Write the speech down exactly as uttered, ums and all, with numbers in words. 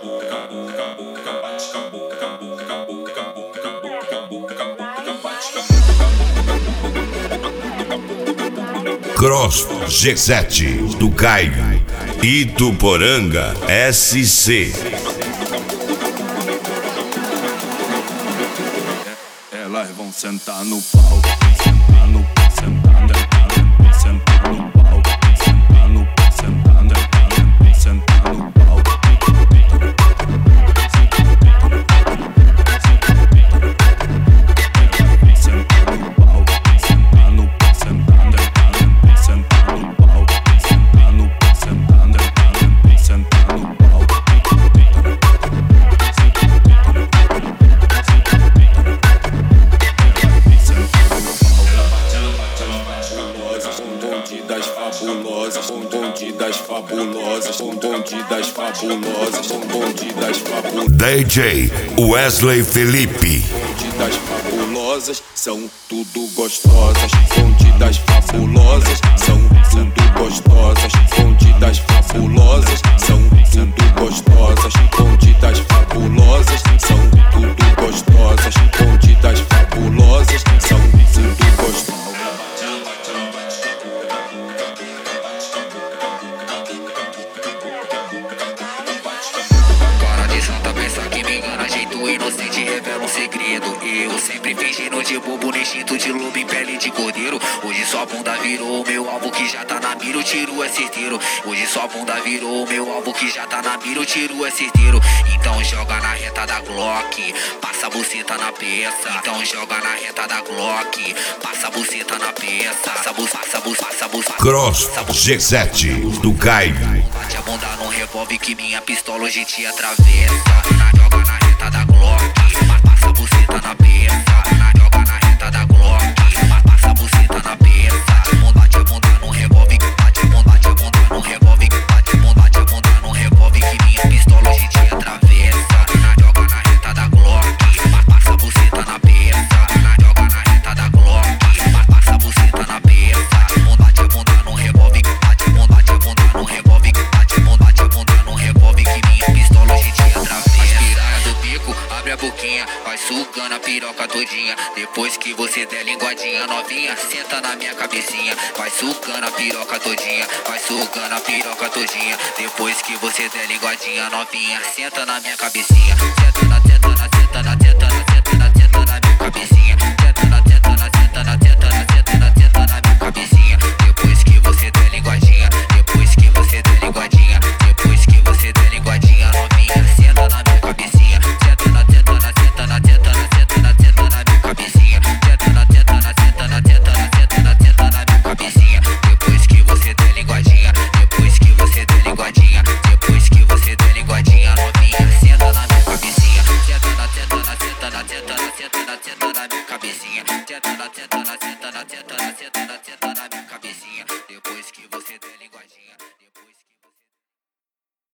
Cross G sete do Caio, Ituporanga S C. Elas vão sentar no pau, sentar no pau, sentar no pau, sentar no pau, sentar no pau, sentar no pau, sentar no pau. Fabulosas, um bonde das fabulosas, um bonde das fabulosas. D J Wesley Felipe. Bonde das fabulosas, são tudo gostosas. Bonde das fabulosas, são tudo gostosas. Bonde das fabulosas, são tudo gostosas. Bonde das fabulosas, são tudo gostosas. Bonde das fabulosas, são tudo gostosas. Inocente revela um segredo. Eu sempre fingindo de bobo, no instinto de lobo em pele de cordeiro. Hoje sua bunda virou o meu alvo que já tá na mira, o tiro é certeiro. Hoje sua bunda virou o meu alvo que já tá na mira, o tiro é certeiro. Então joga na reta da Glock, passa a buceta na peça. Então joga na reta da Glock, passa a buceta na peça. Passa a buceta, passa a buceta, passa a buceta. Cross G sete do Caio. Bate a bunda no revólver que minha pistola hoje te atravessa. Joga na reta da Glock, passa a buceta na peça. Joga na reta da Glock, passa a buceta na peça. Bate a bunda no revólver, bate a bunda, bate a bunda no revólver, bate a bunda, bate a bunda no revólver que minha pistola hoje te atravessa. Joga na reta da Glock, passa a buceta na peça. Joga na reta da Glock, passa a buceta na peça. Bate a bunda no revólver, bate a bunda, bate a bunda no revólver, bate a bunda, bate a bunda no revólver que minha pistola hoje te atravessa. Abre a boquinha, vai sugando a piroca todinha. Depois que você der linguadinha novinha, senta na minha cabecinha. Vai sugando a piroca todinha, vai sugando a piroca todinha. Depois que você der linguadinha novinha, senta na minha cabecinha. Senta na, senta na, senta na, senta na, senta na, senta na minha cabecinha. Senta na, senta na, senta na, senta na, senta na, senta na minha cabecinha. Depois que você der linguadinha, depois que você der linguadinha, depois que você der linguadinha novinha, senta na minha cabecinha. Senta na, senta na, senta na, senta na, senta na, senta na minha cabecinha. Senta na, senta na, senta na, senta na, senta na, senta na minha cabecinha. Depois que você der linguadinha, depois que você der linguadinha, depois que você der linguadinha novinha, senta na minha cabecinha. Senta na, senta na, senta na, senta na, senta na, senta na minha cabecinha. Senta na, senta na, senta na, senta na